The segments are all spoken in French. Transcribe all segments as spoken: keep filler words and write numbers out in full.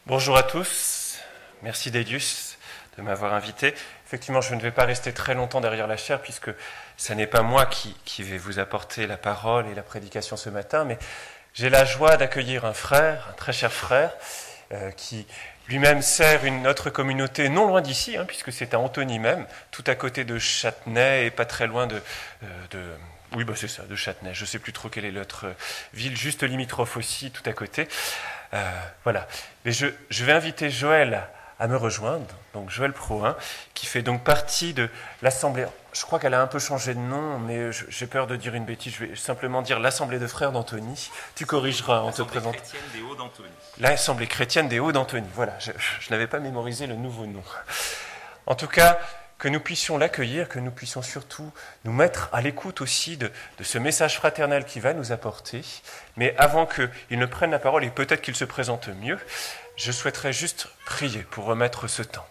Bonjour à tous, merci Délius de m'avoir invité. Effectivement, je ne vais pas rester très longtemps derrière la chaire puisque ce n'est pas moi qui, qui vais vous apporter la parole et la prédication ce matin, mais j'ai la joie d'accueillir un frère, un très cher frère, euh, qui lui-même sert une autre communauté non loin d'ici, hein, puisque c'est à Antony même, tout à côté de Châtenay et pas très loin de... Euh, de oui, bah c'est ça, de Châtenay. Je ne sais plus trop quelle est l'autre ville, juste limitrophe aussi, tout à côté. Euh, voilà. Mais je, je vais inviter Joël à me rejoindre, donc Joël Prohin, qui fait donc partie de l'Assemblée. Je crois qu'elle a un peu changé de nom, mais je, j'ai peur de dire une bêtise. Je vais simplement dire l'Assemblée de frères d'Antony. Tu corrigeras en te présentant. L'Assemblée chrétienne des Hauts d'Antony. L'Assemblée chrétienne des Hauts d'Antony. Voilà, je, je n'avais pas mémorisé le nouveau nom. En tout cas, que nous puissions l'accueillir, que nous puissions surtout nous mettre à l'écoute aussi de, de ce message fraternel qu'il va nous apporter. Mais avant qu'il ne prenne la parole, et peut-être qu'il se présente mieux, je souhaiterais juste prier pour remettre ce temps.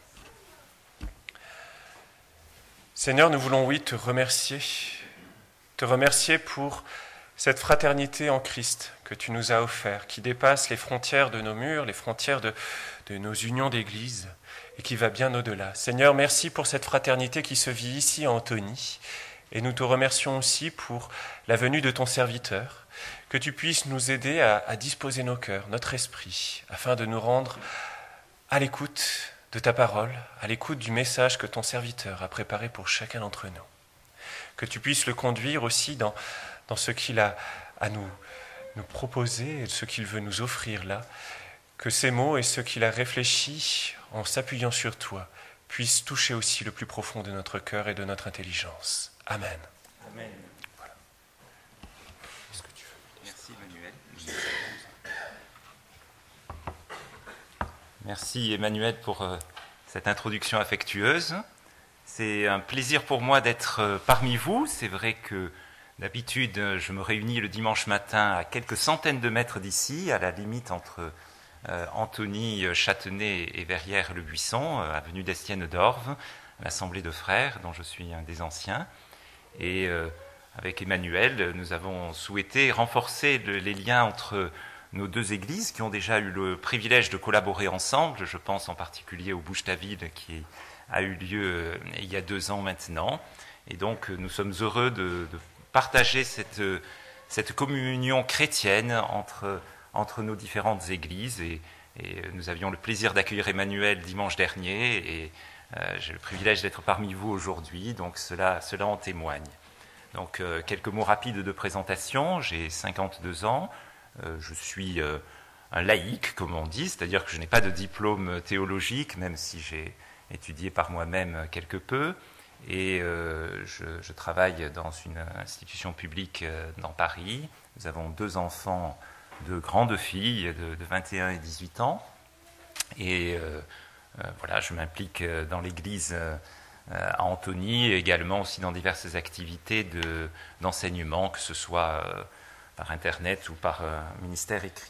Seigneur, nous voulons, oui, te remercier, te remercier pour cette fraternité en Christ que tu nous as offert, qui dépasse les frontières de nos murs, les frontières de, de nos unions d'église, et qui va bien au-delà. Seigneur, merci pour cette fraternité qui se vit ici à Antony, et nous te remercions aussi pour la venue de ton serviteur, que tu puisses nous aider à, à disposer nos cœurs, notre esprit, afin de nous rendre à l'écoute de ta parole, à l'écoute du message que ton serviteur a préparé pour chacun d'entre nous. Que tu puisses le conduire aussi dans, dans ce qu'il a à nous, nous proposer et ce qu'il veut nous offrir là, que ces mots et ce qu'il a réfléchi en s'appuyant sur toi puissent toucher aussi le plus profond de notre cœur et de notre intelligence. Amen. Amen. Voilà. Est-ce que tu veux ? Merci Emmanuel. Merci Emmanuel pour euh, cette introduction affectueuse. C'est un plaisir pour moi d'être euh, parmi vous. C'est vrai que d'habitude, je me réunis le dimanche matin à quelques centaines de mètres d'ici, à la limite entre euh, Antony, Châtenay et Verrières-le-Buisson, euh, avenue d'Estienne-d'Orve, l'Assemblée de frères, dont je suis un des anciens. Et euh, avec Emmanuel, nous avons souhaité renforcer le, les liens entre nos deux églises qui ont déjà eu le privilège de collaborer ensemble. Je pense en particulier au Bouche-ta-Ville qui a eu lieu euh, il y a deux ans maintenant. Et donc, nous sommes heureux de, de partager cette, cette communion chrétienne entre, entre nos différentes églises. Et, et nous avions le plaisir d'accueillir Emmanuel dimanche dernier. Et euh, j'ai le privilège d'être parmi vous aujourd'hui. Donc, cela, cela en témoigne. Donc, euh, quelques mots rapides de présentation. J'ai cinquante-deux ans. Euh, je suis euh, un laïc, comme on dit, c'est-à-dire que je n'ai pas de diplôme théologique, même si j'ai étudié par moi-même quelque peu. Et euh, je, je travaille dans une institution publique euh, dans Paris. Nous avons deux enfants, deux grandes filles de, de vingt et un et dix-huit ans. Et euh, euh, voilà, je m'implique dans l'église euh, à Antony, et également aussi dans diverses activités de, d'enseignement, que ce soit euh, par Internet ou par euh, ministère écrit.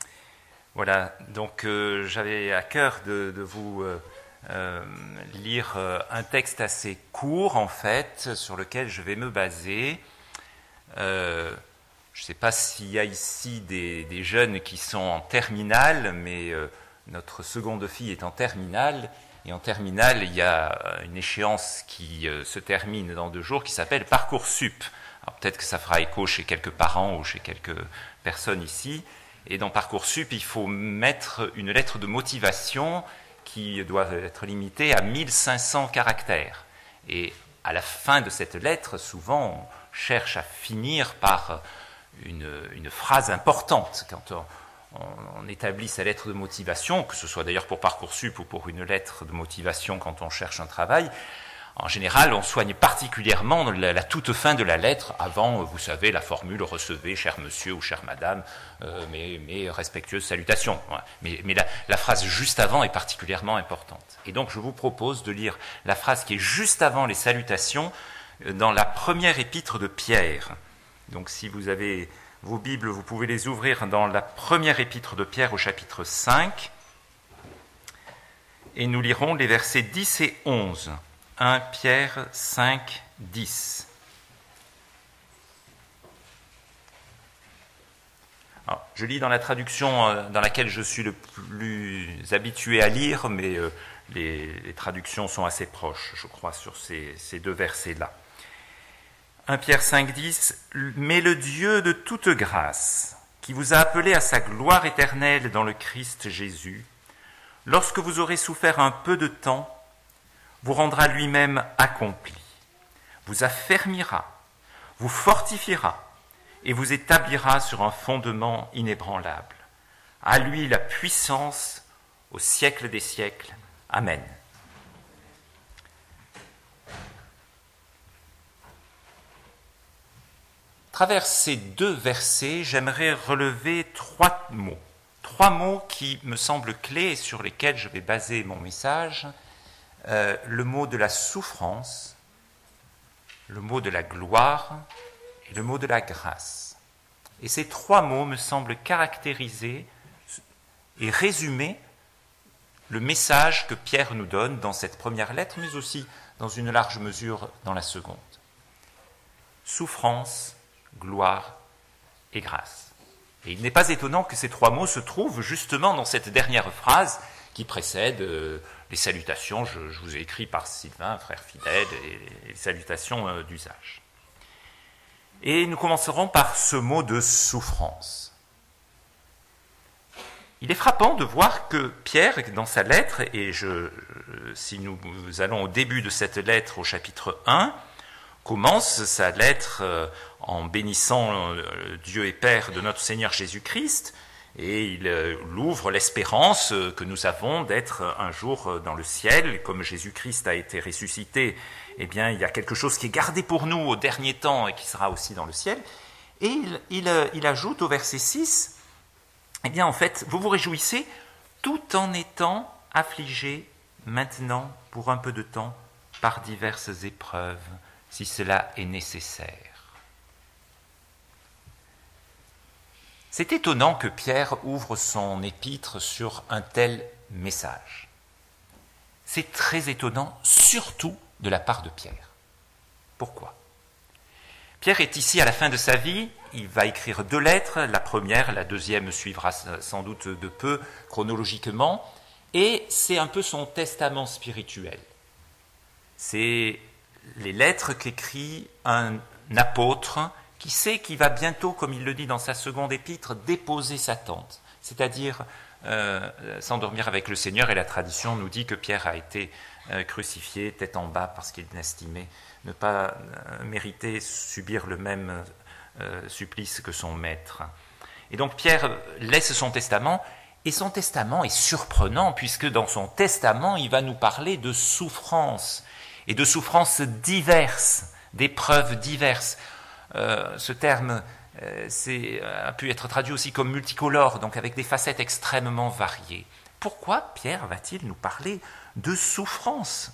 Voilà, donc euh, j'avais à cœur de, de vous euh, euh, lire euh, un texte assez court, en fait, sur lequel je vais me baser. Euh, je ne sais pas s'il y a ici des, des jeunes qui sont en terminale, mais euh, notre seconde fille est en terminale, et en terminale, il y a une échéance qui euh, se termine dans deux jours, qui s'appelle Parcoursup. Alors peut-être que ça fera écho chez quelques parents ou chez quelques personnes ici. Et dans Parcoursup, il faut mettre une lettre de motivation qui doit être limitée à mille cinq cents caractères. Et à la fin de cette lettre, souvent, on cherche à finir par une, une phrase importante. Quand on, on, on établit sa lettre de motivation, que ce soit d'ailleurs pour Parcoursup ou pour une lettre de motivation quand on cherche un travail, en général, on soigne particulièrement la, la toute fin de la lettre, avant, vous savez, la formule « recevez, cher monsieur ou chère madame, euh, mes, mes respectueuses salutations ». Mais, mais la, la phrase juste avant est particulièrement importante. Et donc, je vous propose de lire la phrase qui est juste avant les salutations dans la première épître de Pierre. Donc, si vous avez vos Bibles, vous pouvez les ouvrir dans la première épître de Pierre au chapitre cinq. Et nous lirons les versets dix et onze. un Pierre cinq, dix. Alors, je lis dans la traduction dans laquelle je suis le plus habitué à lire, mais euh, les, les traductions sont assez proches, je crois, sur ces, ces deux versets-là. premier Pierre cinq, dix, « Mais le Dieu de toute grâce, qui vous a appelé à sa gloire éternelle dans le Christ Jésus, lorsque vous aurez souffert un peu de temps, vous rendra lui-même accompli, vous affermira, vous fortifiera et vous établira sur un fondement inébranlable. À lui la puissance au siècle des siècles. Amen. » À travers ces deux versets, j'aimerais relever trois mots. Trois mots qui me semblent clés et sur lesquels je vais baser mon message. Euh, le mot de la souffrance, le mot de la gloire et le mot de la grâce. Et ces trois mots me semblent caractériser et résumer le message que Pierre nous donne dans cette première lettre, mais aussi dans une large mesure dans la seconde. Souffrance, gloire et grâce. Et il n'est pas étonnant que ces trois mots se trouvent justement dans cette dernière phrase qui précède euh, les salutations, je, je vous ai écrit par Sylvain, frère fidèle, et les salutations euh, d'usage. Et nous commencerons par ce mot de souffrance. Il est frappant de voir que Pierre, dans sa lettre, et je, si nous allons au début de cette lettre au chapitre un, commence sa lettre en bénissant Dieu et Père de notre Seigneur Jésus-Christ, et il ouvre l'espérance que nous avons d'être un jour dans le ciel. Comme Jésus-Christ a été ressuscité, eh bien, il y a quelque chose qui est gardé pour nous au dernier temps et qui sera aussi dans le ciel. Et il, il, il ajoute au verset six, eh bien, en fait, vous vous réjouissez tout en étant affligés maintenant pour un peu de temps par diverses épreuves, si cela est nécessaire. C'est étonnant que Pierre ouvre son épître sur un tel message. C'est très étonnant, surtout de la part de Pierre. Pourquoi ? Pierre est ici à la fin de sa vie, il va écrire deux lettres, la première, la deuxième suivra sans doute de peu chronologiquement, et c'est un peu son testament spirituel. C'est les lettres qu'écrit un apôtre qui sait qu'il va bientôt, comme il le dit dans sa seconde épître, déposer sa tente, c'est-à-dire euh, s'endormir avec le Seigneur. Et la tradition nous dit que Pierre a été euh, crucifié tête en bas parce qu'il estimait ne pas euh, mériter subir le même euh, supplice que son maître. Et donc Pierre laisse son testament, et son testament est surprenant puisque dans son testament, il va nous parler de souffrances, et de souffrances diverses, d'épreuves diverses. Euh, ce terme euh, c'est, a pu être traduit aussi comme multicolore, donc avec des facettes extrêmement variées. Pourquoi Pierre va-t-il nous parler de souffrance ?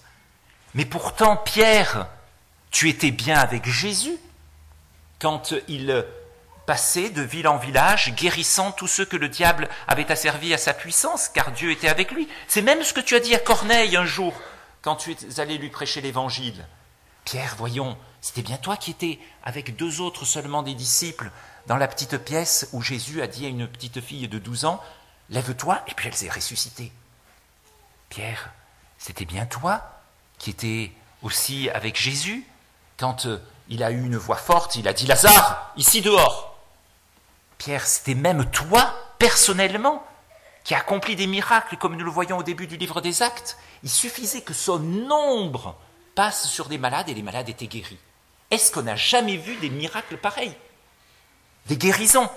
Mais pourtant, Pierre, tu étais bien avec Jésus quand il passait de ville en village, guérissant tous ceux que le diable avait asservis à sa puissance, car Dieu était avec lui. C'est même ce que tu as dit à Corneille un jour, quand tu es allé lui prêcher l'évangile. Pierre, voyons, c'était bien toi qui étais avec deux autres seulement des disciples dans la petite pièce où Jésus a dit à une petite fille de douze ans, « Lève-toi » et puis elle s'est ressuscitée. Pierre, c'était bien toi qui étais aussi avec Jésus quand euh, il a eu une voix forte, il a dit « Lazare, ici dehors !» Pierre, c'était même toi, personnellement, qui a accompli des miracles comme nous le voyons au début du livre des Actes. Il suffisait que son ombre passe sur des malades et les malades étaient guéris. Est-ce qu'on n'a jamais vu des miracles pareils ? Des guérisons.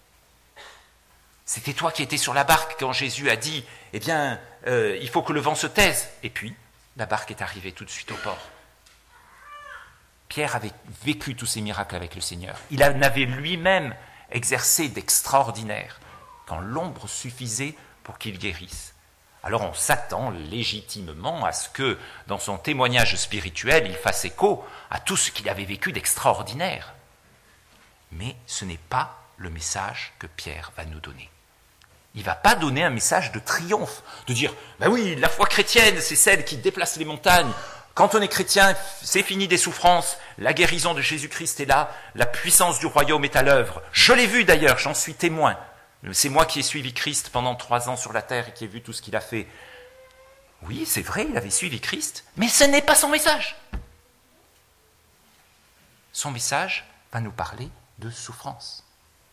C'était toi qui étais sur la barque quand Jésus a dit « Eh bien, euh, il faut que le vent se taise. » Et puis, la barque est arrivée tout de suite au port. Pierre avait vécu tous ces miracles avec le Seigneur. Il en avait lui-même exercé d'extraordinaire quand l'ombre suffisait pour qu'il guérisse. Alors on s'attend légitimement à ce que, dans son témoignage spirituel, il fasse écho à tout ce qu'il avait vécu d'extraordinaire. Mais ce n'est pas le message que Pierre va nous donner. Il ne va pas donner un message de triomphe, de dire « Ben oui, la foi chrétienne, c'est celle qui déplace les montagnes. Quand on est chrétien, c'est fini des souffrances, la guérison de Jésus-Christ est là, la puissance du royaume est à l'œuvre. Je l'ai vu d'ailleurs, j'en suis témoin. C'est moi qui ai suivi Christ pendant trois ans sur la terre et qui ai vu tout ce qu'il a fait. Oui, c'est vrai, il avait suivi Christ, mais ce n'est pas son message. Son message va nous parler de souffrance.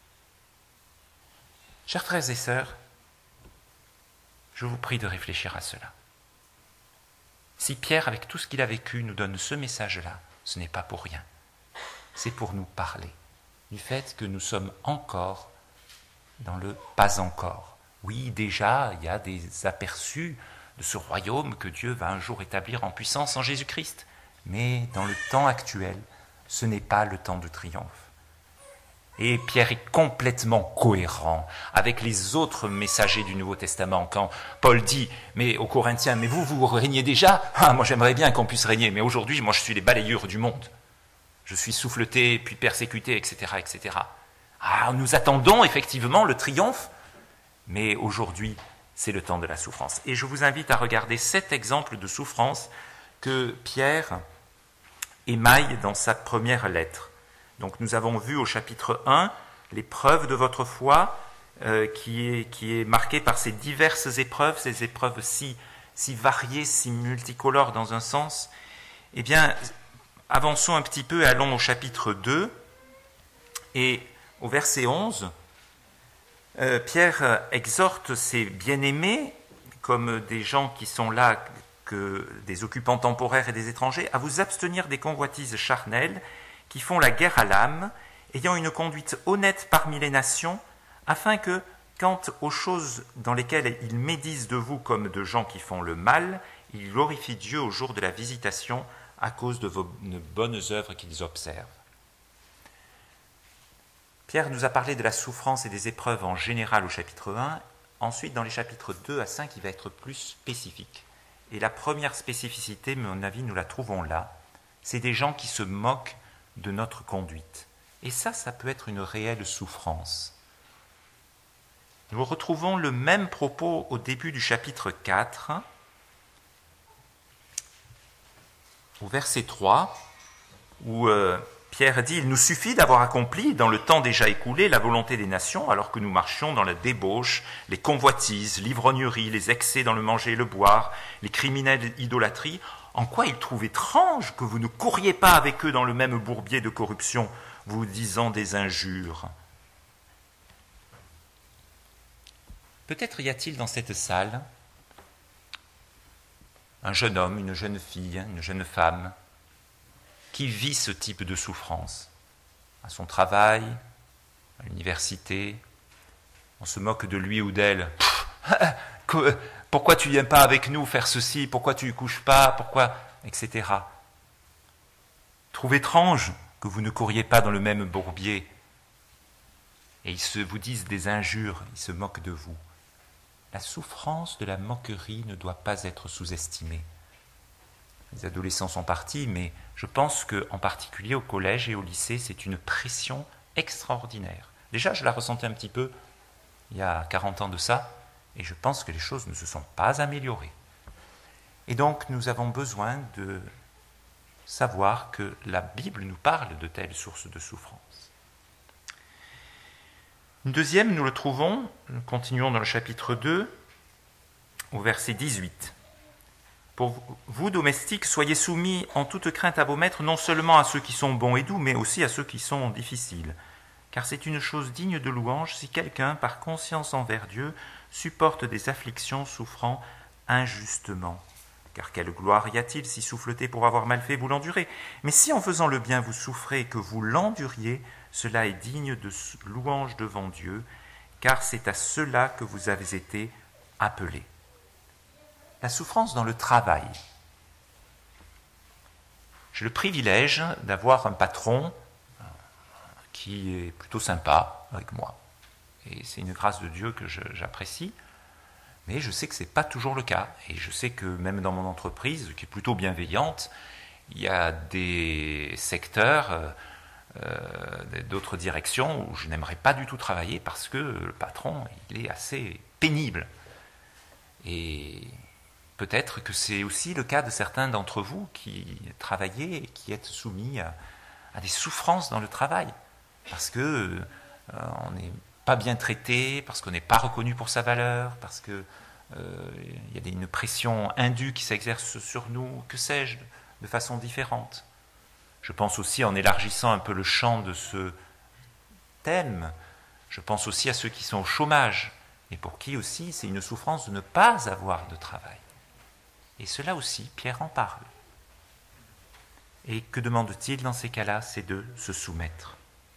Chers frères et sœurs, je vous prie de réfléchir à cela. Si Pierre, avec tout ce qu'il a vécu, nous donne ce message-là, ce n'est pas pour rien. C'est pour nous parler du fait que nous sommes encore dans le pas encore. Oui, déjà, il y a des aperçus de ce royaume que Dieu va un jour établir en puissance en Jésus-Christ. Mais dans le temps actuel, ce n'est pas le temps de triomphe. Et Pierre est complètement cohérent avec les autres messagers du Nouveau Testament. Quand Paul dit mais aux Corinthiens, mais vous, vous régnez déjà ? Ah, moi j'aimerais bien qu'on puisse régner, mais aujourd'hui, moi je suis les balayures du monde. Je suis souffleté, puis persécuté, et cetera, et cetera. Ah, nous attendons effectivement le triomphe, mais aujourd'hui, c'est le temps de la souffrance. Et je vous invite à regarder sept exemples de souffrance que Pierre émaille dans sa première lettre. Donc nous avons vu au chapitre un l'épreuve de votre foi euh, qui, est, qui est marquée par ces diverses épreuves, ces épreuves si, si variées, si multicolores dans un sens. Eh bien, avançons un petit peu, allons au chapitre deux et au verset onze. Euh, Pierre exhorte ses bien-aimés, comme des gens qui sont là, que des occupants temporaires et des étrangers, à vous abstenir des convoitises charnelles qui font la guerre à l'âme, ayant une conduite honnête parmi les nations, afin que, quant aux choses dans lesquelles ils médisent de vous comme de gens qui font le mal, ils glorifient Dieu au jour de la visitation à cause de vos bonnes œuvres qu'ils observent. Pierre nous a parlé de la souffrance et des épreuves en général au chapitre un. Ensuite, dans les chapitres deux à cinq, il va être plus spécifique. Et la première spécificité, à mon avis, nous la trouvons là. C'est des gens qui se moquent de notre conduite. Et ça, ça peut être une réelle souffrance. Nous retrouvons le même propos au début du chapitre quatre, au verset trois, où euh, Pierre dit « Il nous suffit d'avoir accompli, dans le temps déjà écoulé, la volonté des nations, alors que nous marchions dans la débauche, les convoitises, l'ivrognerie, les excès dans le manger et le boire, les criminelles idolâtries. En quoi il trouve étrange que vous ne couriez pas avec eux dans le même bourbier de corruption, vous disant des injures. » Peut-être y a-t-il dans cette salle un jeune homme, une jeune fille, une jeune femme qui vit ce type de souffrance. À son travail, à l'université, on se moque de lui ou d'elle. Pourquoi tu ne viens pas avec nous faire ceci? Pourquoi tu ne couches pas? Pourquoi? Etc. Trouve étrange que vous ne couriez pas dans le même bourbier. Et ils se vous disent des injures, ils se moquent de vous. La souffrance de la moquerie ne doit pas être sous-estimée. Les adolescents sont partis, mais je pense qu'en particulier au collège et au lycée, c'est une pression extraordinaire. Déjà, je la ressentais un petit peu il y a quarante ans de ça, et je pense que les choses ne se sont pas améliorées. Et donc, nous avons besoin de savoir que la Bible nous parle de telles sources de souffrance. Une deuxième, nous le trouvons, nous continuons dans le chapitre deux, au verset dix-huit. Pour vous, domestiques, soyez soumis en toute crainte à vos maîtres, non seulement à ceux qui sont bons et doux, mais aussi à ceux qui sont difficiles. Car c'est une chose digne de louange si quelqu'un, par conscience envers Dieu, supporte des afflictions souffrant injustement. Car quelle gloire y a-t-il si souffleté pour avoir mal fait, vous l'endurez? Mais si en faisant le bien vous souffrez et que vous l'enduriez, cela est digne de louange devant Dieu, car c'est à cela que vous avez été appelés. La souffrance dans le travail. J'ai le privilège d'avoir un patron qui est plutôt sympa avec moi. Et c'est une grâce de Dieu que je, j'apprécie. Mais je sais que ce n'est pas toujours le cas. Et je sais que même dans mon entreprise, qui est plutôt bienveillante, il y a des secteurs, euh, euh, d'autres directions où je n'aimerais pas du tout travailler parce que le patron, il est assez pénible. Et peut-être que c'est aussi le cas de certains d'entre vous qui travaillez et qui êtes soumis à, à des souffrances dans le travail, parce que euh, on n'est pas bien traité, parce qu'on n'est pas reconnu pour sa valeur, parce qu'il euh, y a une pression indue qui s'exerce sur nous, que sais-je, de façon différente. Je pense aussi, en élargissant un peu le champ de ce thème, je pense aussi à ceux qui sont au chômage, et pour qui aussi c'est une souffrance de ne pas avoir de travail. Et cela aussi, Pierre en parle. Et que demande-t-il dans ces cas-là? C'est de se soumettre.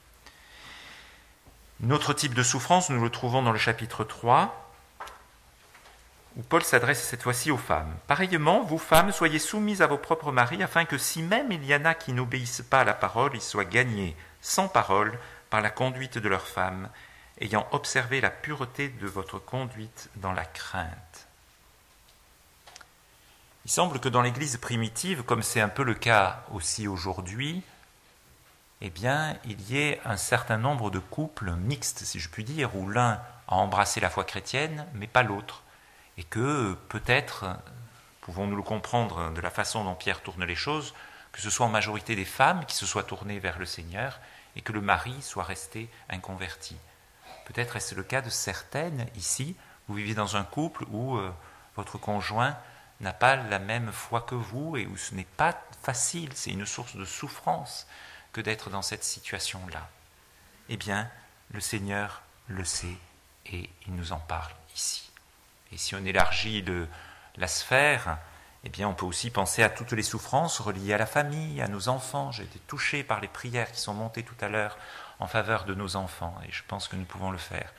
Un autre type de souffrance, nous le trouvons dans le chapitre trois, où Paul s'adresse cette fois-ci aux femmes. « Pareillement, vous femmes, soyez soumises à vos propres maris, afin que si même il y en a qui n'obéissent pas à la parole, ils soient gagnés sans parole par la conduite de leurs femmes, ayant observé la pureté de votre conduite dans la crainte. » Il semble que dans l'Église primitive, comme c'est un peu le cas aussi aujourd'hui, eh bien, il y ait un certain nombre de couples mixtes, si je puis dire, où l'un a embrassé la foi chrétienne, mais pas l'autre. Et que peut-être, pouvons-nous le comprendre de la façon dont Pierre tourne les choses, que ce soit en majorité des femmes qui se soient tournées vers le Seigneur et que le mari soit resté inconverti. Peut-être est-ce le cas de certaines ici. Vous vivez dans un couple où euh, votre conjoint n'a pas la même foi que vous et où ce n'est pas facile, c'est une source de souffrance que d'être dans cette situation-là. Eh bien, le Seigneur le sait et il nous en parle ici. Et si on élargit le, la sphère, eh bien, on peut aussi penser à toutes les souffrances reliées à la famille, à nos enfants. J'ai été touché par les prières qui sont montées tout à l'heure en faveur de nos enfants, et je pense que nous pouvons le faire.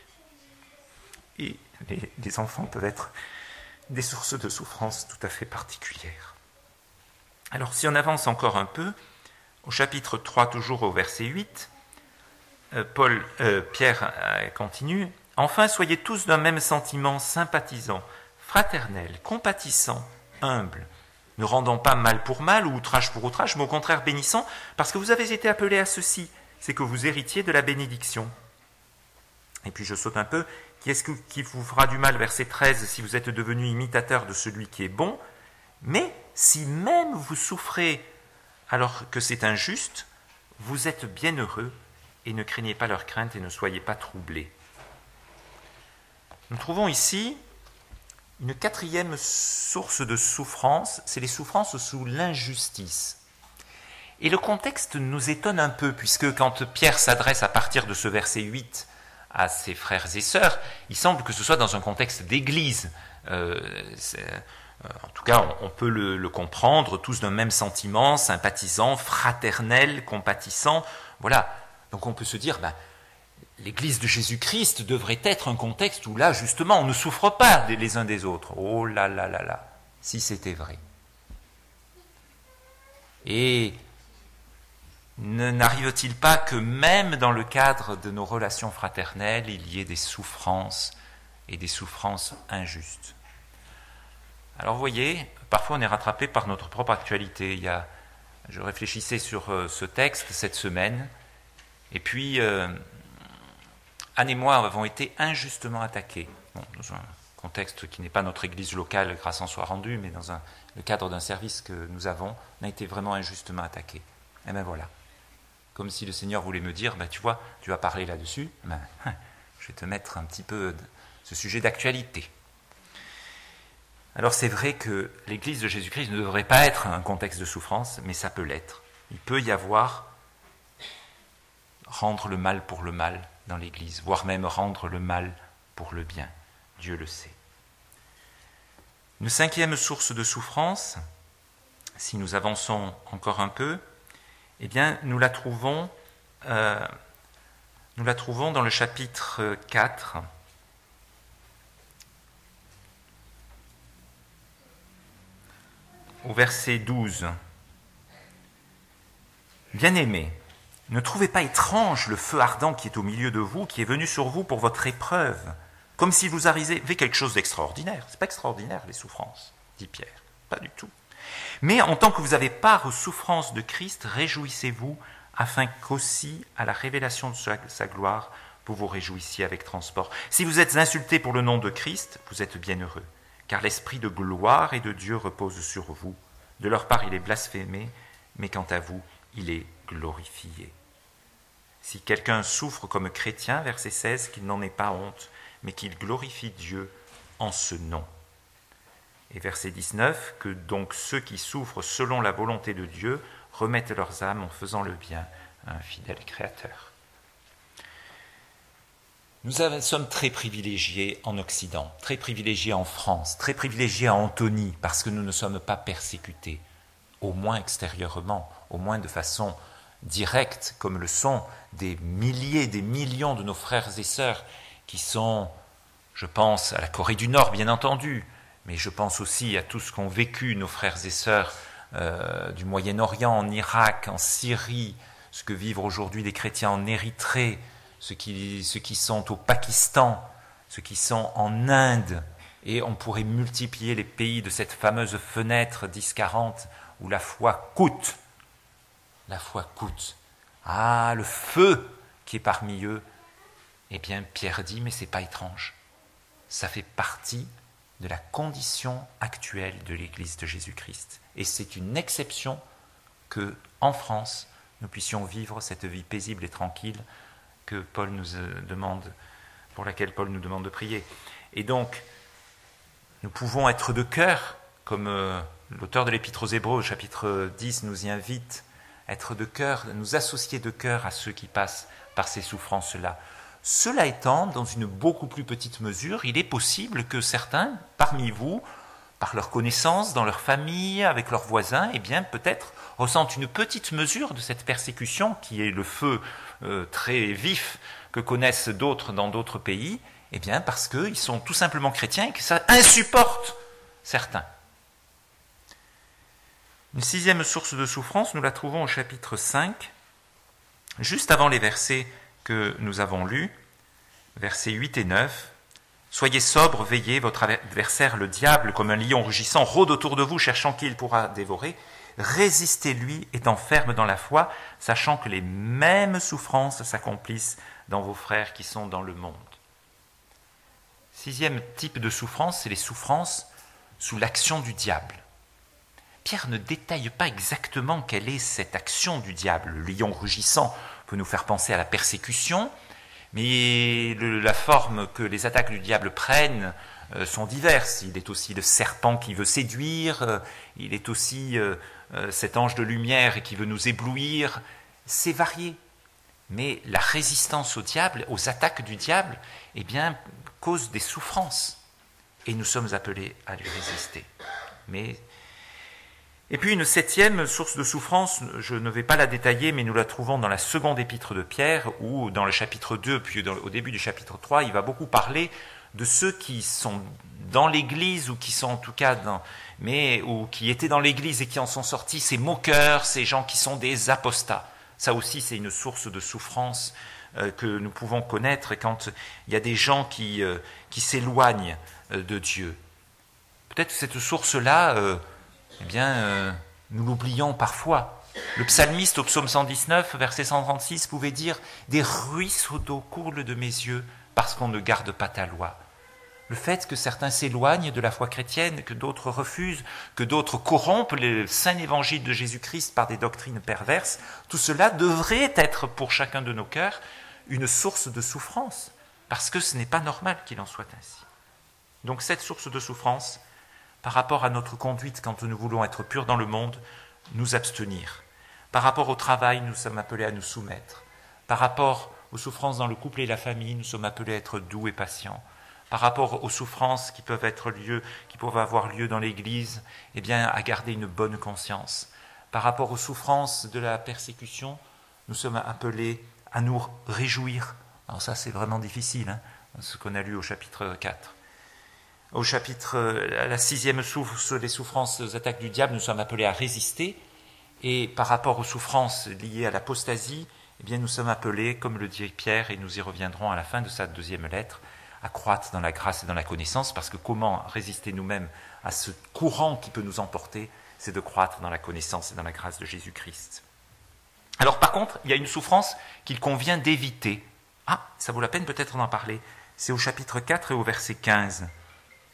Et les, les enfants peuvent être des sources de souffrance tout à fait particulières. Alors, si on avance encore un peu, au chapitre trois, toujours au verset huit, euh, Paul, euh, Pierre euh, continue. « Enfin, soyez tous d'un même sentiment, sympathisant, fraternel, compatissant, humble, ne rendant pas mal pour mal ou outrage pour outrage, mais au contraire bénissant, parce que vous avez été appelés à ceci, c'est que vous héritiez de la bénédiction. » Et puis je saute un peu. « Qui est-ce qui vous fera du mal, verset treize, si vous êtes devenu imitateur de celui qui est bon? Mais si même vous souffrez alors que c'est injuste, vous êtes bienheureux et ne craignez pas leur crainte et ne soyez pas troublés. » Nous trouvons ici une quatrième source de souffrance, c'est les souffrances sous l'injustice. Et le contexte nous étonne un peu, puisque quand Pierre s'adresse à partir de ce verset huit à ses frères et sœurs, il semble que ce soit dans un contexte d'église. Euh, en tout cas, on, on peut le, le comprendre, tous d'un même sentiment, sympathisant, fraternel, compatissant. Voilà. Donc on peut se dire, ben, l'église de Jésus-Christ devrait être un contexte où là, justement, on ne souffre pas les uns des autres. Oh là là là là, si c'était vrai. Et n'arrive-t-il pas que même dans le cadre de nos relations fraternelles, il y ait des souffrances et des souffrances injustes? Alors vous voyez, parfois on est rattrapé par notre propre actualité. Il y a, je réfléchissais sur ce texte cette semaine, et puis euh, Anne et moi avons été injustement attaqués, bon, dans un contexte qui n'est pas notre église locale, grâce en soit rendue, mais dans un, le cadre d'un service que nous avons, on a été vraiment injustement attaqués. Et bien voilà. Comme si le Seigneur voulait me dire, ben, tu vois, tu vas parler là-dessus, ben, je vais te mettre un petit peu de ce sujet d'actualité. Alors c'est vrai que l'Église de Jésus-Christ ne devrait pas être un contexte de souffrance, mais ça peut l'être. Il peut y avoir rendre le mal pour le mal dans l'Église, voire même rendre le mal pour le bien. Dieu le sait. Une cinquième source de souffrance, si nous avançons encore un peu, eh bien, nous la trouvons, euh, nous la trouvons dans le chapitre quatre, au verset douze. « Bien-aimés, ne trouvez pas étrange le feu ardent qui est au milieu de vous, qui est venu sur vous pour votre épreuve, comme si vous arrivait quelque chose d'extraordinaire. » Ce n'est pas extraordinaire, les souffrances, dit Pierre, pas du tout. « Mais en tant que vous avez part aux souffrances de Christ, réjouissez-vous, afin qu'aussi, à la révélation de sa, sa gloire, vous vous réjouissiez avec transport. Si vous êtes insultés pour le nom de Christ, vous êtes bienheureux, car l'esprit de gloire et de Dieu repose sur vous. De leur part, il est blasphémé, mais quant à vous, il est glorifié. Si quelqu'un souffre comme chrétien, verset seize, qu'il n'en ait pas honte, mais qu'il glorifie Dieu en ce nom. Et verset dix-neuf, que donc ceux qui souffrent selon la volonté de Dieu remettent leurs âmes en faisant le bien à un fidèle Créateur. Nous sommes très privilégiés en Occident, très privilégiés en France, très privilégiés à Antony, parce que nous ne sommes pas persécutés, au moins extérieurement, au moins de façon directe, comme le sont des milliers, des millions de nos frères et sœurs qui sont, je pense à la Corée du Nord, bien entendu, mais je pense aussi à tout ce qu'ont vécu nos frères et sœurs euh, du Moyen-Orient, en Irak, en Syrie, ce que vivent aujourd'hui les chrétiens en Érythrée, ceux qui, ceux qui sont au Pakistan, ceux qui sont en Inde, et on pourrait multiplier les pays de cette fameuse fenêtre dix quarante où la foi coûte. La foi coûte. Ah, le feu qui est parmi eux. Eh bien, Pierre dit, mais ce n'est pas étrange. Ça fait partie de la condition actuelle de l'Église de Jésus-Christ. Et c'est une exception que, en France, nous puissions vivre cette vie paisible et tranquille que Paul nous demande, pour laquelle Paul nous demande de prier. Et donc, nous pouvons être de cœur, comme euh, l'auteur de l'Épître aux Hébreux, chapitre dix, nous y invite, être de cœur, nous associer de cœur à ceux qui passent par ces souffrances-là. Cela étant, dans une beaucoup plus petite mesure, il est possible que certains, parmi vous, par leur connaissance, dans leur famille, avec leurs voisins, eh bien, peut-être ressentent une petite mesure de cette persécution qui est le feu euh, très vif que connaissent d'autres dans d'autres pays, eh bien, parce qu'ils sont tout simplement chrétiens et que ça insupporte certains. Une sixième source de souffrance, nous la trouvons au chapitre cinq, juste avant les versets que nous avons lus, versets huit et neuf. « Soyez sobres, veillez, votre adversaire, le diable, comme un lion rugissant, rôde autour de vous, cherchant qui il pourra dévorer. Résistez-lui, étant ferme dans la foi, sachant que les mêmes souffrances s'accomplissent dans vos frères qui sont dans le monde. » Sixième type de souffrance, c'est les souffrances sous l'action du diable. Pierre ne détaille pas exactement quelle est cette action du diable. Le lion rugissant peut nous faire penser à la persécution, mais le, la forme que les attaques du diable prennent euh, sont diverses. Il est aussi le serpent qui veut séduire, euh, il est aussi euh, euh, cet ange de lumière qui veut nous éblouir. C'est varié. Mais la résistance au diable, aux attaques du diable, eh bien, cause des souffrances. Et nous sommes appelés à lui résister. Mais... Et puis une septième source de souffrance, je ne vais pas la détailler, mais nous la trouvons dans la seconde épître de Pierre, où dans le chapitre deux, puis dans, au début du chapitre trois, il va beaucoup parler de ceux qui sont dans l'Église, ou qui sont en tout cas dans, mais, ou qui étaient dans l'Église et qui en sont sortis, ces moqueurs, ces gens qui sont des apostats. Ça aussi, c'est une source de souffrance euh, que nous pouvons connaître quand il y a des gens qui, euh, qui s'éloignent euh, de Dieu. Peut-être que cette source-là... Euh, Eh bien, euh, nous l'oublions parfois. Le psalmiste au psaume cent dix-neuf, verset cent trente-six, pouvait dire « Des ruisseaux d'eau coulent de mes yeux parce qu'on ne garde pas ta loi. » Le fait que certains s'éloignent de la foi chrétienne, que d'autres refusent, que d'autres corrompent le saint évangile de Jésus-Christ par des doctrines perverses, tout cela devrait être pour chacun de nos cœurs une source de souffrance, parce que ce n'est pas normal qu'il en soit ainsi. Donc cette source de souffrance, par rapport à notre conduite quand nous voulons être purs dans le monde, nous abstenir. Par rapport au travail, nous sommes appelés à nous soumettre. Par rapport aux souffrances dans le couple et la famille, nous sommes appelés à être doux et patients. Par rapport aux souffrances qui peuvent être lieu, qui peuvent avoir lieu dans l'Église, eh bien, à garder une bonne conscience. Par rapport aux souffrances de la persécution, nous sommes appelés à nous réjouir. Alors ça, c'est vraiment difficile, hein, ce qu'on a lu au chapitre quatre. Au chapitre, à la sixième source des souffrances aux attaques du diable, nous sommes appelés à résister. Et par rapport aux souffrances liées à l'apostasie, eh bien, nous sommes appelés, comme le dit Pierre, et nous y reviendrons à la fin de sa deuxième lettre, à croître dans la grâce et dans la connaissance, parce que comment résister nous-mêmes à ce courant qui peut nous emporter, c'est de croître dans la connaissance et dans la grâce de Jésus-Christ. Alors par contre, il y a une souffrance qu'il convient d'éviter. Ah, ça vaut la peine peut-être d'en parler. C'est au chapitre quatre et au verset quinze.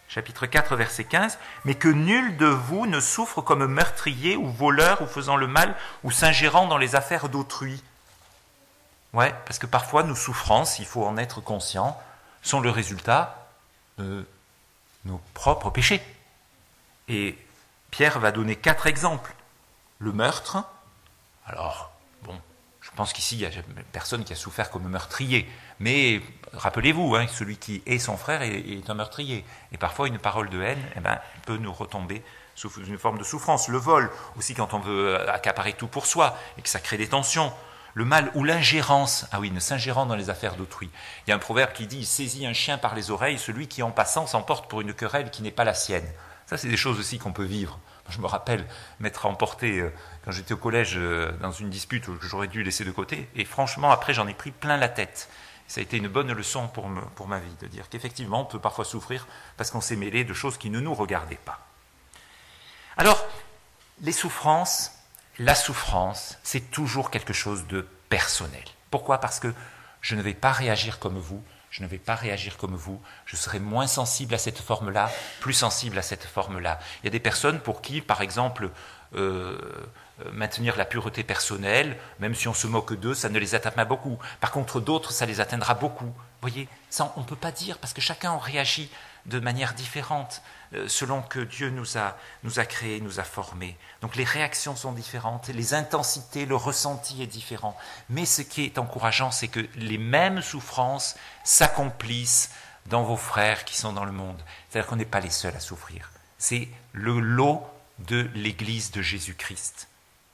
chapitre quatre, verset quinze, « Mais que nul de vous ne souffre comme meurtrier ou voleur ou faisant le mal ou s'ingérant dans les affaires d'autrui. » Ouais, parce que parfois nos souffrances, il faut en être conscient, sont le résultat de nos propres péchés. Et Pierre va donner quatre exemples. Le meurtre, alors, bon, je pense qu'ici, il n'y a personne qui a souffert comme meurtrier, mais rappelez-vous, hein, celui qui est son frère est, est un meurtrier. Et parfois, une parole de haine eh ben, peut nous retomber sous une forme de souffrance. Le vol, aussi quand on veut accaparer tout pour soi, et que ça crée des tensions. Le mal ou l'ingérence, ah oui, ne s'ingérant dans les affaires d'autrui. Il y a un proverbe qui dit « Il saisit un chien par les oreilles, celui qui en passant s'emporte pour une querelle qui n'est pas la sienne ». Ça, c'est des choses aussi qu'on peut vivre. Je me rappelle m'être emporté, euh, quand j'étais au collège, euh, dans une dispute que j'aurais dû laisser de côté, et franchement, après, j'en ai pris plein la tête. Ça a été une bonne leçon pour, me, pour ma vie, de dire qu'effectivement, on peut parfois souffrir parce qu'on s'est mêlé de choses qui ne nous regardaient pas. Alors, les souffrances, la souffrance, c'est toujours quelque chose de personnel. Pourquoi ? Parce que je ne vais pas réagir comme vous, je ne vais pas réagir comme vous, je serai moins sensible à cette forme-là, plus sensible à cette forme-là. Il y a des personnes pour qui, par exemple, euh, maintenir la pureté personnelle, même si on se moque d'eux, ça ne les atteint pas beaucoup. Par contre, d'autres, ça les atteindra beaucoup. Vous voyez, ça, on ne peut pas dire, parce que chacun en réagit de manière différente, euh, selon que Dieu nous a, nous a créés, nous a formés. Donc les réactions sont différentes, les intensités, le ressenti est différent. Mais ce qui est encourageant, c'est que les mêmes souffrances s'accomplissent dans vos frères qui sont dans le monde. C'est-à-dire qu'on n'est pas les seuls à souffrir. C'est le lot de l'Église de Jésus-Christ.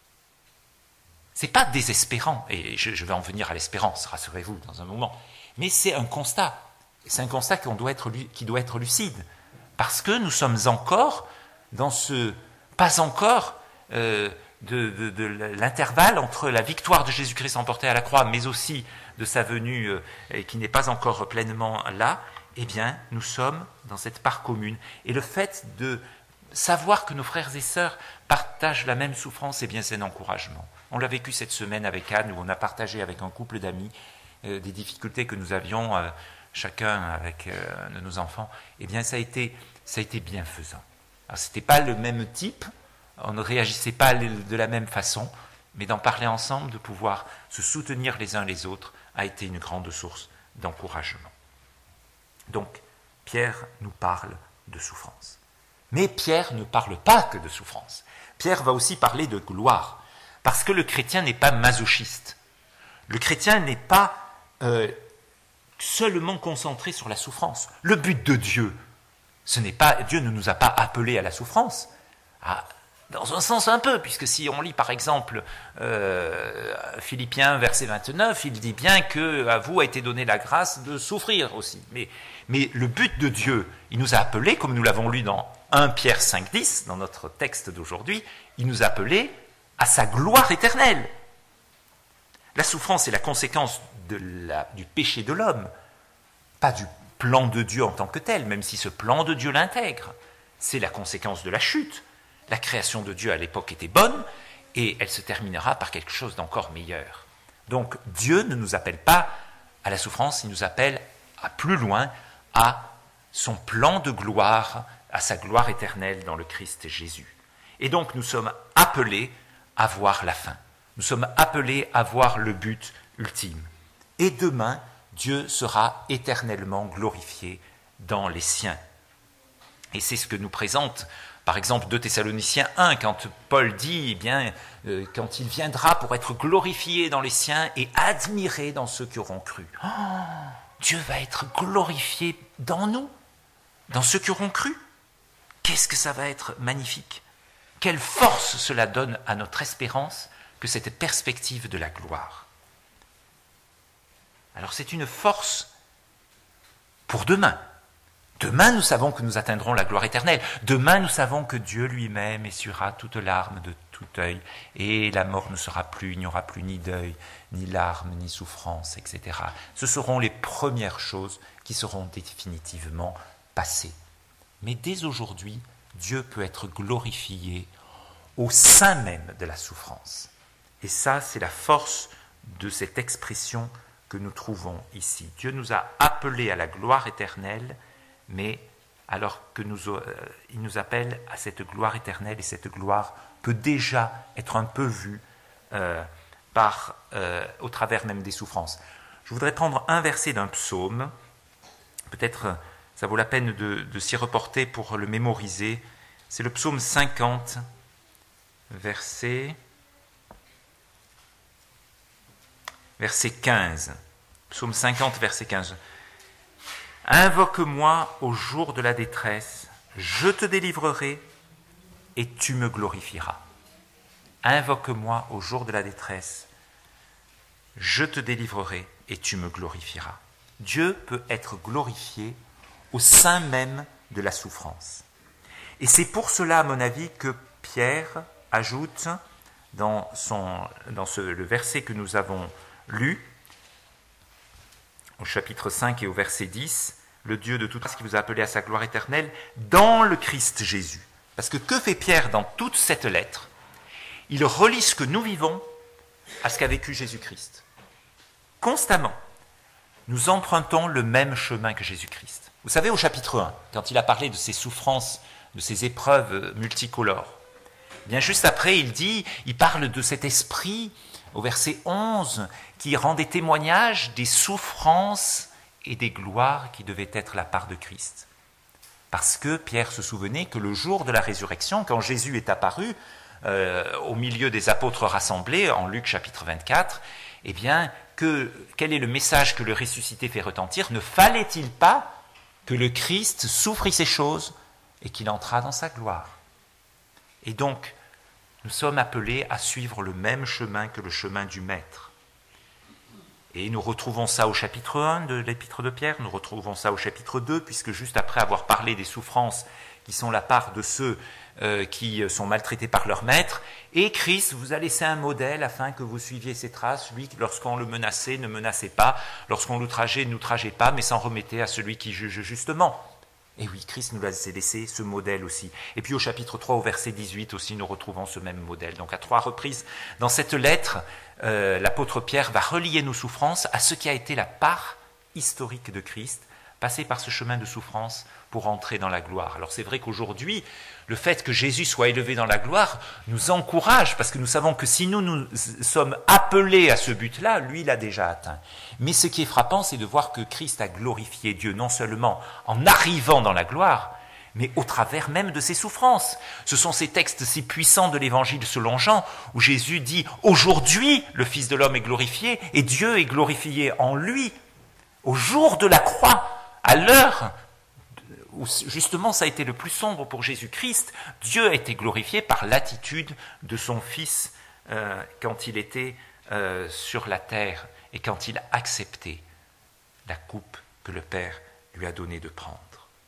Ce n'est pas désespérant, et je, je vais en venir à l'espérance, rassurez-vous, dans un moment, mais c'est un constat. C'est un constat qu'on doit être, qui doit être lucide, parce que nous sommes encore dans ce pas encore euh, de, de, de l'intervalle entre la victoire de Jésus-Christ emportée à la croix, mais aussi de sa venue euh, qui n'est pas encore pleinement là. Eh bien, nous sommes dans cette part commune. Et le fait de savoir que nos frères et sœurs partagent la même souffrance, eh bien, c'est un encouragement. On l'a vécu cette semaine avec Anne, où on a partagé avec un couple d'amis euh, des difficultés que nous avions, euh, chacun avec euh, de nos enfants. Eh bien, ça a été, ça a été bienfaisant. Alors, ce n'était pas le même type, on ne réagissait pas de la même façon, mais d'en parler ensemble, de pouvoir se soutenir les uns les autres, a été une grande source d'encouragement. Donc, Pierre nous parle de souffrance. Mais Pierre ne parle pas que de souffrance. Pierre va aussi parler de gloire. Parce que le chrétien n'est pas masochiste. Le chrétien n'est pas euh, seulement concentré sur la souffrance. Le but de Dieu, ce n'est pas, Dieu ne nous a pas appelés à la souffrance. À, dans un sens un peu, puisque si on lit par exemple euh, Philippiens verset vingt-neuf, il dit bien qu'à vous a été donnée la grâce de souffrir aussi. Mais, mais le but de Dieu, il nous a appelés, comme nous l'avons lu dans premier Pierre cinq dix, dans notre texte d'aujourd'hui, il nous a appelés à sa gloire éternelle. La souffrance est la conséquence de la, du péché de l'homme, pas du plan de Dieu en tant que tel, même si ce plan de Dieu l'intègre. C'est la conséquence de la chute. La création de Dieu à l'époque était bonne, et elle se terminera par quelque chose d'encore meilleur. Donc Dieu ne nous appelle pas à la souffrance, il nous appelle à plus loin, à son plan de gloire, à sa gloire éternelle dans le Christ Jésus. Et donc nous sommes appelés à voir la fin. Nous sommes appelés à voir le but ultime. Et demain, Dieu sera éternellement glorifié dans les siens. Et c'est ce que nous présente, par exemple, deux Thessaloniciens un, quand Paul dit, eh bien, euh, quand il viendra pour être glorifié dans les siens et admiré dans ceux qui auront cru. Oh, Dieu va être glorifié dans nous, dans ceux qui auront cru. Qu'est-ce que ça va être magnifique! Quelle force cela donne à notre espérance que cette perspective de la gloire. Alors c'est une force pour demain. Demain, nous savons que nous atteindrons la gloire éternelle. Demain, nous savons que Dieu lui-même essuiera toute larme de tout œil, et la mort ne sera plus, il n'y aura plus ni deuil, ni larmes, ni souffrance, et cetera. Ce seront les premières choses qui seront définitivement passées. Mais dès aujourd'hui, Dieu peut être glorifié au sein même de la souffrance. Et ça, c'est la force de cette expression que nous trouvons ici. Dieu nous a appelés à la gloire éternelle, mais alors qu'il nous, euh, nous appelle à cette gloire éternelle, et cette gloire peut déjà être un peu vue euh, par, euh, au travers même des souffrances. Je voudrais prendre un verset d'un psaume, peut-être ça vaut la peine de, de s'y reporter pour le mémoriser. C'est le psaume cinquante, verset, verset quinze. Psaume cinquante, verset quinze. « Invoque-moi au jour de la détresse, je te délivrerai et tu me glorifieras. » Invoque-moi au jour de la détresse, je te délivrerai et tu me glorifieras. Dieu peut être glorifié au sein même de la souffrance. Et c'est pour cela, à mon avis, que Pierre ajoute dans, son, dans ce, le verset que nous avons lu, au chapitre cinq et au verset dix, le Dieu de toute grâce qui vous a appelé à sa gloire éternelle dans le Christ Jésus. Parce que que fait Pierre dans toute cette lettre? Il relie ce que nous vivons à ce qu'a vécu Jésus-Christ. Constamment, nous empruntons le même chemin que Jésus-Christ. Vous savez, au chapitre un, quand il a parlé de ses souffrances, de ses épreuves multicolores, bien juste après, il dit, il parle de cet esprit, au verset onze, qui rendait témoignage des souffrances et des gloires qui devaient être la part de Christ. Parce que Pierre se souvenait que le jour de la résurrection, quand Jésus est apparu euh, au milieu des apôtres rassemblés, en Luc chapitre vingt-quatre, eh bien, que, quel est le message que le ressuscité fait retentir? Ne fallait-il pas que le Christ souffrit ces choses et qu'il entrât dans sa gloire? Et donc, nous sommes appelés à suivre le même chemin que le chemin du Maître. Et nous retrouvons ça au chapitre un de l'épître de Pierre, nous retrouvons ça au chapitre deux, puisque juste après avoir parlé des souffrances qui sont la part de ceux euh, qui sont maltraités par leur Maître, et Christ vous a laissé un modèle afin que vous suiviez ses traces. Lui, lorsqu'on le menaçait, ne menacez pas, lorsqu'on l'outrageait, n'outragez pas, mais s'en remettez à celui qui juge justement. Et oui, Christ nous a laissé ce modèle aussi. Et puis au chapitre trois, au verset dix-huit aussi, nous retrouvons ce même modèle. Donc à trois reprises, dans cette lettre, euh, l'apôtre Pierre va relier nos souffrances à ce qui a été la part historique de Christ, passer par ce chemin de souffrance pour entrer dans la gloire. Alors c'est vrai qu'aujourd'hui, le fait que Jésus soit élevé dans la gloire nous encourage, parce que nous savons que si nous nous sommes appelés à ce but-là, lui l'a déjà atteint. Mais ce qui est frappant, c'est de voir que Christ a glorifié Dieu, non seulement en arrivant dans la gloire, mais au travers même de ses souffrances. Ce sont ces textes si puissants de l'Évangile selon Jean, où Jésus dit « Aujourd'hui, le Fils de l'homme est glorifié, et Dieu est glorifié en lui, au jour de la croix, à l'heure où justement ça a été le plus sombre pour Jésus-Christ, Dieu a été glorifié par l'attitude de son Fils euh, quand il était euh, sur la terre et quand il a accepté la coupe que le Père lui a donné de prendre.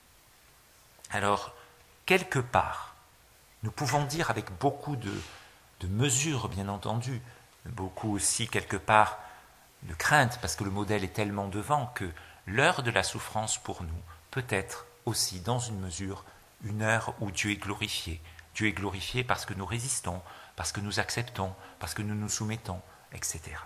Alors, quelque part, nous pouvons dire avec beaucoup de, de mesure, bien entendu, beaucoup aussi quelque part de crainte, parce que le modèle est tellement devant que l'heure de la souffrance pour nous peut être aussi, dans une mesure, une heure où Dieu est glorifié. Dieu est glorifié parce que nous résistons, parce que nous acceptons, parce que nous nous soumettons, et cetera.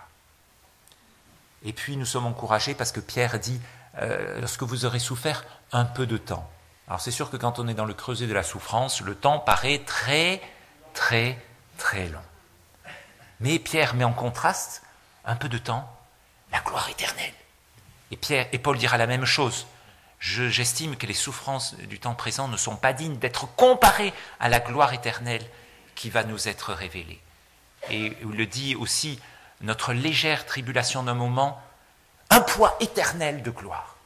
Et puis nous sommes encouragés parce que Pierre dit, euh, lorsque vous aurez souffert un peu de temps. Alors c'est sûr que quand on est dans le creuset de la souffrance, le temps paraît très, très, très long. Mais Pierre met en contraste, un peu de temps, la gloire éternelle. Et, Pierre, et Paul dira la même chose. Je, j'estime que les souffrances du temps présent ne sont pas dignes d'être comparées à la gloire éternelle qui va nous être révélée. Et il le dit aussi, notre légère tribulation d'un moment, un poids éternel de gloire.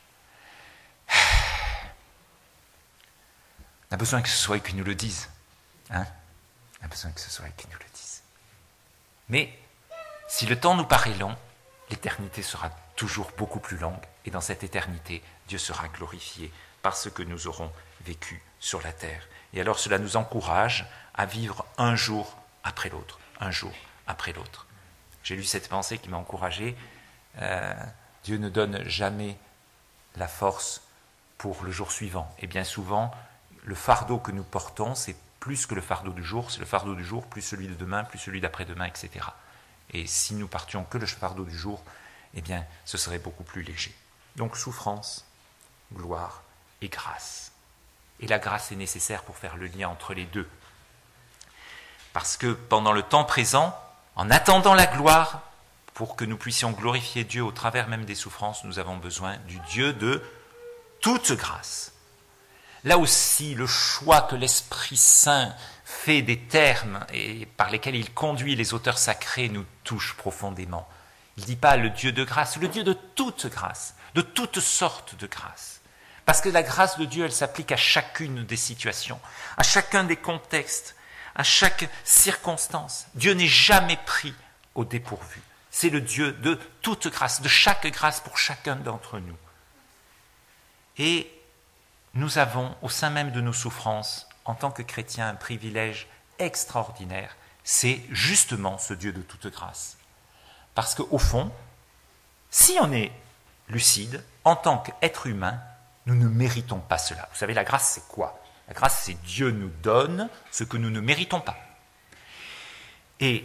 On a besoin que ce soit eux qui nous le disent. Hein? On a besoin que ce soit eux qui nous le disent. Mais si le temps nous paraît long, l'éternité sera toujours beaucoup plus longue. Et dans cette éternité, Dieu sera glorifié par ce que nous aurons vécu sur la terre. Et alors cela nous encourage à vivre un jour après l'autre, un jour après l'autre. J'ai lu cette pensée qui m'a encouragé. Euh, Dieu ne donne jamais la force pour le jour suivant. Et bien souvent, le fardeau que nous portons, c'est plus que le fardeau du jour, c'est le fardeau du jour, plus celui de demain, plus celui d'après-demain, et cetera. Et si nous partions que le fardeau du jour, eh bien, ce serait beaucoup plus léger. Donc, souffrance, gloire et grâce. Et la grâce est nécessaire pour faire le lien entre les deux. Parce que pendant le temps présent, en attendant la gloire, pour que nous puissions glorifier Dieu au travers même des souffrances, nous avons besoin du Dieu de toute grâce. Là aussi, le choix que l'Esprit Saint fait des termes et par lesquels il conduit les auteurs sacrés nous touche profondément. Il ne dit pas le Dieu de grâce, le Dieu de toute grâce, de toutes sortes de grâces. Parce que la grâce de Dieu, elle s'applique à chacune des situations, à chacun des contextes, à chaque circonstance. Dieu n'est jamais pris au dépourvu. C'est le Dieu de toute grâce, de chaque grâce pour chacun d'entre nous. Et nous avons, au sein même de nos souffrances, en tant que chrétiens, un privilège extraordinaire. C'est justement ce Dieu de toute grâce. Parce qu'au fond, si on est lucide, en tant qu'être humain, nous ne méritons pas cela. Vous savez, la grâce, c'est quoi? La grâce, c'est Dieu nous donne ce que nous ne méritons pas. Et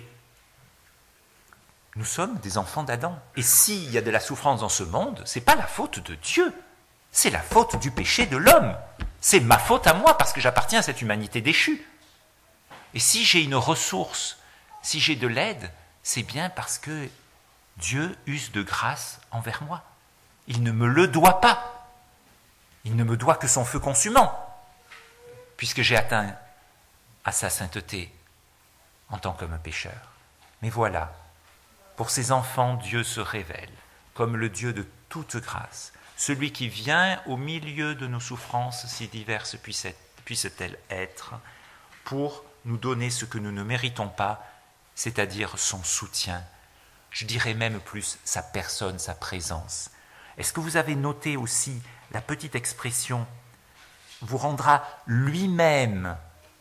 nous sommes des enfants d'Adam. Et s'il y a de la souffrance dans ce monde, ce n'est pas la faute de Dieu. C'est la faute du péché de l'homme. C'est ma faute à moi parce que j'appartiens à cette humanité déchue. Et si j'ai une ressource, si j'ai de l'aide, c'est bien parce que Dieu use de grâce envers moi. Il ne me le doit pas. Il ne me doit que son feu consumant, puisque j'ai atteint à sa sainteté en tant qu'homme pécheur. Mais voilà, pour ses enfants, Dieu se révèle comme le Dieu de toute grâce, celui qui vient au milieu de nos souffrances, si diverses puissent-elles être, pour nous donner ce que nous ne méritons pas, c'est-à-dire son soutien, je dirais même plus sa personne, sa présence. Est-ce que vous avez noté aussi la petite expression « vous rendra lui-même »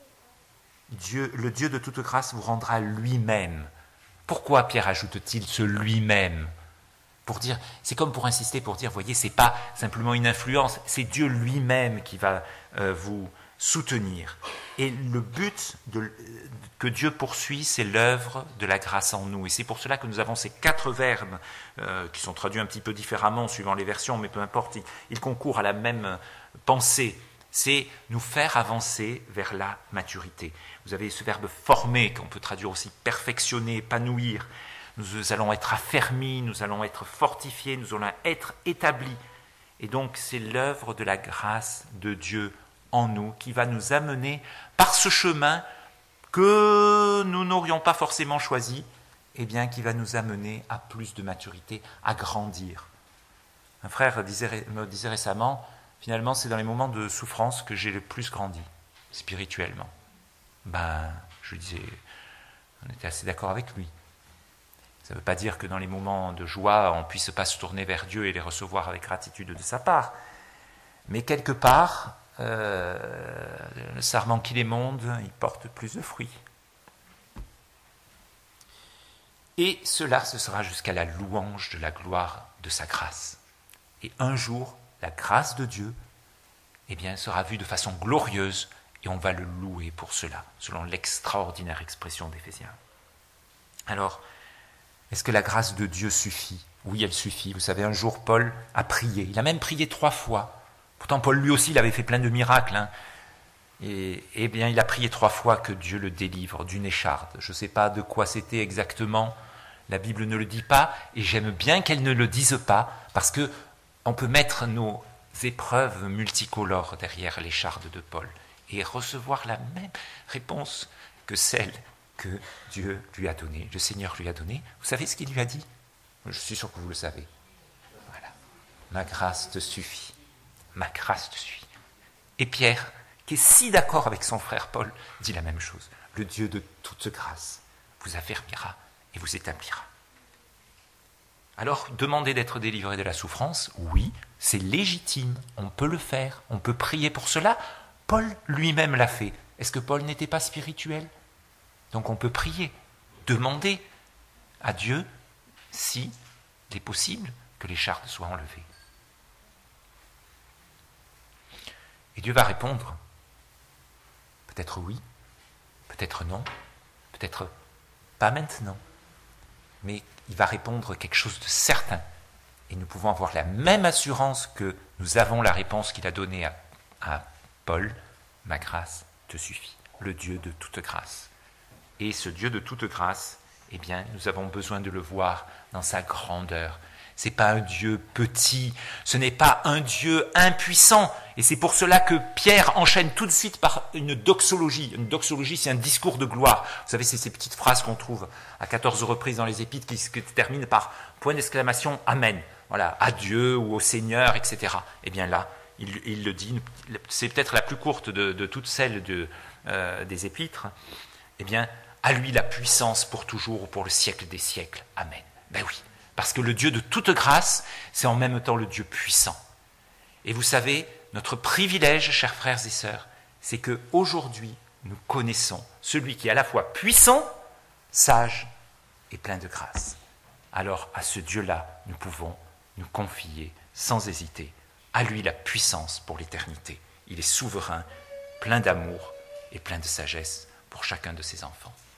Dieu, le Dieu de toute grâce vous rendra lui-même. Pourquoi Pierre ajoute-t-il ce lui-même? Pour dire, c'est comme pour insister, pour dire, voyez, c'est pas simplement une influence, c'est Dieu lui-même qui va euh, vous soutenir. Et le but de, que Dieu poursuit, c'est l'œuvre de la grâce en nous. Et c'est pour cela que nous avons ces quatre verbes euh, qui sont traduits un petit peu différemment suivant les versions, mais peu importe, ils, ils concourent à la même pensée. C'est nous faire avancer vers la maturité. Vous avez ce verbe former, qu'on peut traduire aussi perfectionner, épanouir. Nous allons être affermis, nous allons être fortifiés, nous allons être établis. Et donc c'est l'œuvre de la grâce de Dieu en nous qui va nous amener par ce chemin que nous n'aurions pas forcément choisi, et bien qui va nous amener à plus de maturité, à grandir. Un frère disait, me disait récemment, finalement c'est dans les moments de souffrance que j'ai le plus grandi, spirituellement. Ben, je lui disais, on était assez d'accord avec lui. Ça ne veut pas dire que dans les moments de joie, on ne puisse pas se tourner vers Dieu et les recevoir avec gratitude de sa part. Mais quelque part, euh, le sarment qui les monde, il porte plus de fruits. Et cela, ce sera jusqu'à la louange de la gloire de sa grâce. Et un jour, la grâce de Dieu, eh bien, sera vue de façon glorieuse et on va le louer pour cela, selon l'extraordinaire expression d'Éphésiens. Alors, est-ce que la grâce de Dieu suffit? Oui, elle suffit. Vous savez, un jour, Paul a prié. Il a même prié trois fois. Pourtant, Paul, lui aussi, il avait fait plein de miracles. Hein. Et, eh bien, il a prié trois fois que Dieu le délivre d'une écharde. Je ne sais pas de quoi c'était exactement. La Bible ne le dit pas. Et j'aime bien qu'elle ne le dise pas, parce qu'on peut mettre nos épreuves multicolores derrière l'écharde de Paul et recevoir la même réponse que celle que Dieu lui a donné, le Seigneur lui a donné. Vous savez ce qu'il lui a dit? Je suis sûr que vous le savez. Voilà. Ma grâce te suffit. Ma grâce te suffit. Et Pierre, qui est si d'accord avec son frère Paul, dit la même chose. Le Dieu de toute grâce vous affermira et vous établira. Alors, demander d'être délivré de la souffrance, oui, c'est légitime. On peut le faire. On peut prier pour cela. Paul lui-même l'a fait. Est-ce que Paul n'était pas spirituel? Donc on peut prier, demander à Dieu si il est possible que l'écharde soit enlevée. Et Dieu va répondre, peut-être oui, peut-être non, peut-être pas maintenant, mais il va répondre quelque chose de certain. Et nous pouvons avoir la même assurance que nous avons la réponse qu'il a donnée à, à Paul, ma grâce te suffit, le Dieu de toute grâce. Et ce Dieu de toute grâce, eh bien, nous avons besoin de le voir dans sa grandeur. Ce n'est pas un Dieu petit, ce n'est pas un Dieu impuissant. Et c'est pour cela que Pierre enchaîne tout de suite par une doxologie. Une doxologie, c'est un discours de gloire. Vous savez, c'est ces petites phrases qu'on trouve à quatorze reprises dans les épîtres qui se terminent par point d'exclamation, Amen. Voilà, à Dieu ou au Seigneur, et cetera. Eh bien là, il, il le dit, c'est peut-être la plus courte de, de toutes celles de, euh, des épîtres. Eh bien, à lui la puissance pour toujours ou pour le siècle des siècles. Amen. Ben oui. Parce que le Dieu de toute grâce, c'est en même temps le Dieu puissant. Et vous savez, notre privilège, chers frères et sœurs, c'est qu'aujourd'hui, nous connaissons celui qui est à la fois puissant, sage et plein de grâce. Alors, à ce Dieu-là, nous pouvons nous confier sans hésiter. À lui la puissance pour l'éternité. Il est souverain, plein d'amour et plein de sagesse pour chacun de ses enfants.